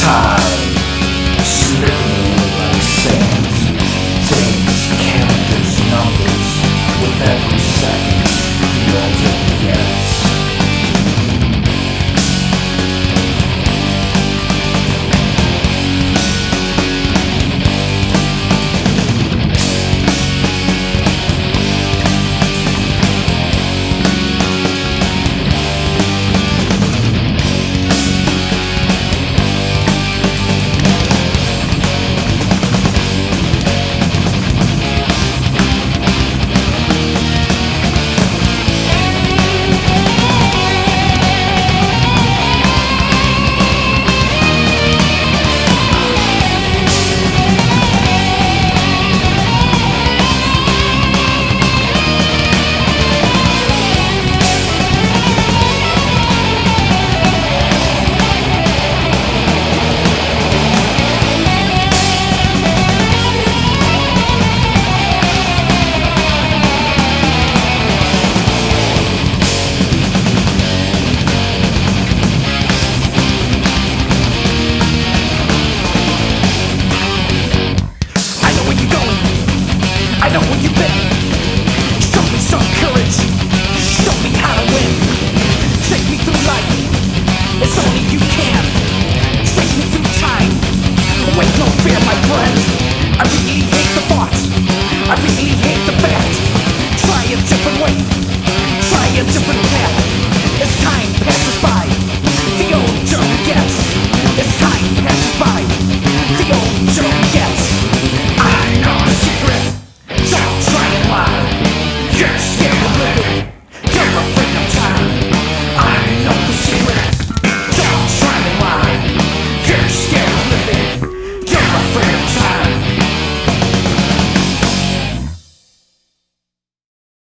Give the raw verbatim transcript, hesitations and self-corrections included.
Time slipping away like sand. Days, calendars, numbers. With every second, the older it gets. I know where you've been. Show me some courage. Show me how to win. Take me through life. It's only you can. Take me through time. Wait, no fear, my friend. I really hate the thoughts. I really hate the fact